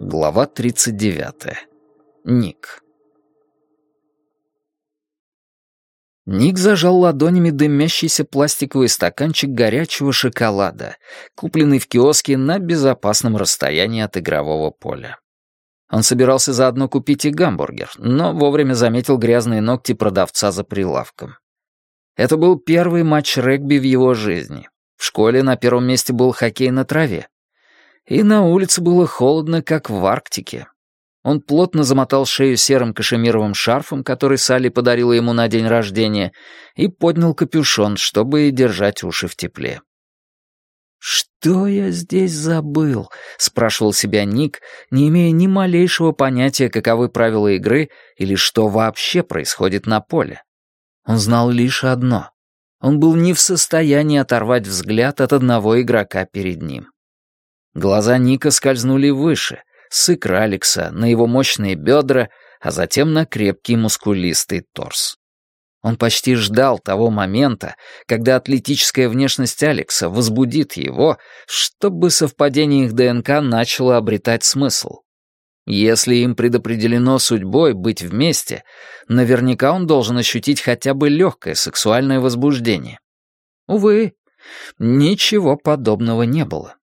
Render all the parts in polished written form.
Глава 39. Ник. Ник зажал ладонями дымящийся пластиковый стаканчик горячего шоколада, купленный в киоске на безопасном расстоянии от игрового поля. Он собирался заодно купить и гамбургер, но вовремя заметил грязные ногти продавца за прилавком. Это был первый матч регби в его жизни. В школе на первом месте был хоккей на траве. И на улице было холодно, как в Арктике. Он плотно замотал шею серым кашемировым шарфом, который Салли подарила ему на день рождения, и поднял капюшон, чтобы держать уши в тепле. «Что я здесь забыл?» — спрашивал себя Ник, не имея ни малейшего понятия, каковы правила игры или что вообще происходит на поле. Он знал лишь одно. Он был не в состоянии оторвать взгляд от одного игрока перед ним. Глаза Ника скользнули выше, с икр Алекса, на его мощные бедра, а затем на крепкий мускулистый торс. Он почти ждал того момента, когда атлетическая внешность Алекса возбудит его, чтобы совпадение их ДНК начало обретать смысл. Если им предопределено судьбой быть вместе, наверняка он должен ощутить хотя бы легкое сексуальное возбуждение. Увы, ничего подобного не было.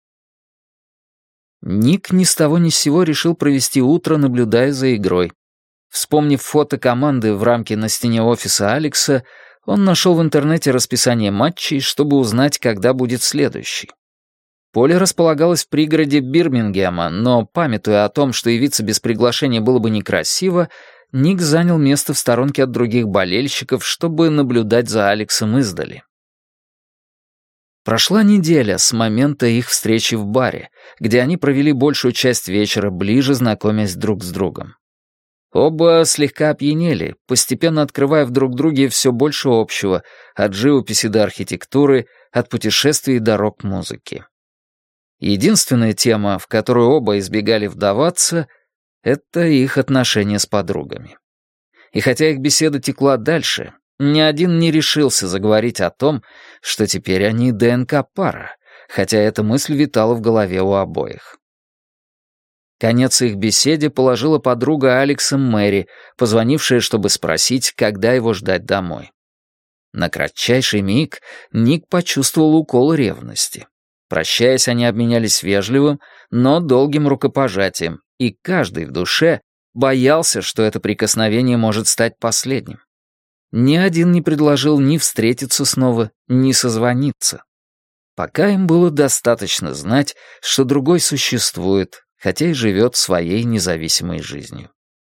Ник ни с того ни с сего решил провести утро, наблюдая за игрой. Вспомнив фото команды в рамке на стене офиса Алекса, он нашел в интернете расписание матчей, чтобы узнать, когда будет следующий. Поле располагалось в пригороде Бирмингема, но, памятуя о том, что явиться без приглашения было бы некрасиво, Ник занял место в сторонке от других болельщиков, чтобы наблюдать за Алексом издали. Прошла неделя с момента их встречи в баре, где они провели большую часть вечера, ближе знакомясь друг с другом. Оба слегка опьянели, постепенно открывая в друг друге все больше общего, от живописи до архитектуры, от путешествий до рок-музыки. Единственная тема, в которую оба избегали вдаваться, — это их отношения с подругами. И хотя их беседа текла дальше, ни один не решился заговорить о том, что теперь они ДНК-пара, хотя эта мысль витала в голове у обоих. Конец их беседе положила подруга Алекса Мэри, позвонившая, чтобы спросить, когда его ждать домой. На кратчайший миг Ник почувствовал укол ревности. Прощаясь, они обменялись вежливым, но долгим рукопожатием, и каждый в душе боялся, что это прикосновение может стать последним. Ни один не предложил ни встретиться снова, ни созвониться. Пока им было достаточно знать, что другой существует, хотя и живет своей независимой жизнью.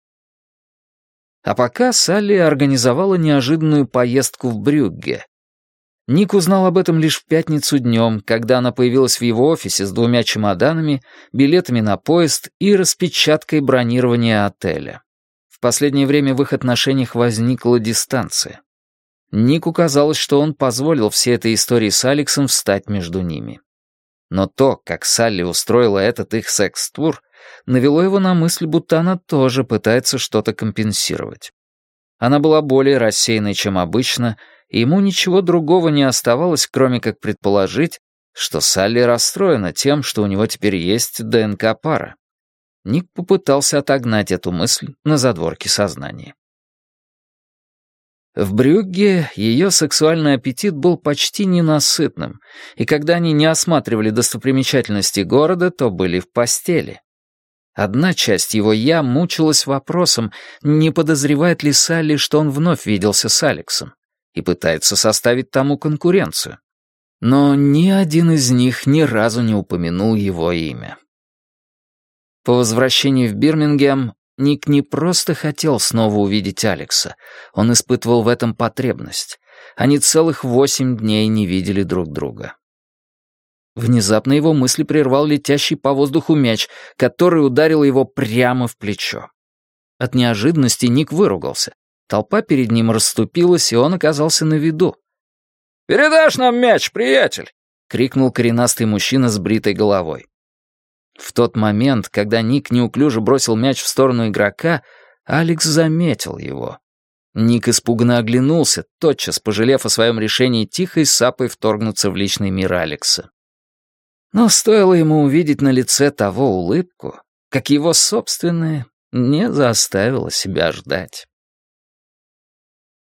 А пока Салли организовала неожиданную поездку в Брюгге. Ник узнал об этом лишь в пятницу днем, когда она появилась в его офисе с 2 чемоданами, билетами на поезд и распечаткой бронирования отеля. В последнее время в их отношениях возникла дистанция. Нику казалось, что он позволил всей этой истории с Алексом встать между ними. Но то, как Салли устроила этот их секс-тур, навело его на мысль, будто она тоже пытается что-то компенсировать. Она была более рассеянной, чем обычно, и ему ничего другого не оставалось, кроме как предположить, что Салли расстроена тем, что у него теперь есть ДНК-пара. Ник попытался отогнать эту мысль на задворке сознания. В Брюгге ее сексуальный аппетит был почти ненасытным, и когда они не осматривали достопримечательности города, то были в постели. Одна часть его «я» мучилась вопросом, не подозревает ли Салли, что он вновь виделся с Алексом, и пытается составить тому конкуренцию. Но ни один из них ни разу не упомянул его имя. По возвращении в Бирмингем Ник не просто хотел снова увидеть Алекса, он испытывал в этом потребность. Они целых 8 дней не видели друг друга. Внезапно его мысли прервал летящий по воздуху мяч, который ударил его прямо в плечо. От неожиданности Ник выругался. Толпа перед ним расступилась, и он оказался на виду. «Передашь нам мяч, приятель!» — крикнул коренастый мужчина с бритой головой. В тот момент, когда Ник неуклюже бросил мяч в сторону игрока, Алекс заметил его. Ник испуганно оглянулся, тотчас пожалев о своем решении тихой сапой вторгнуться в личный мир Алекса. Но стоило ему увидеть на лице того улыбку, как его собственное, не заставило себя ждать.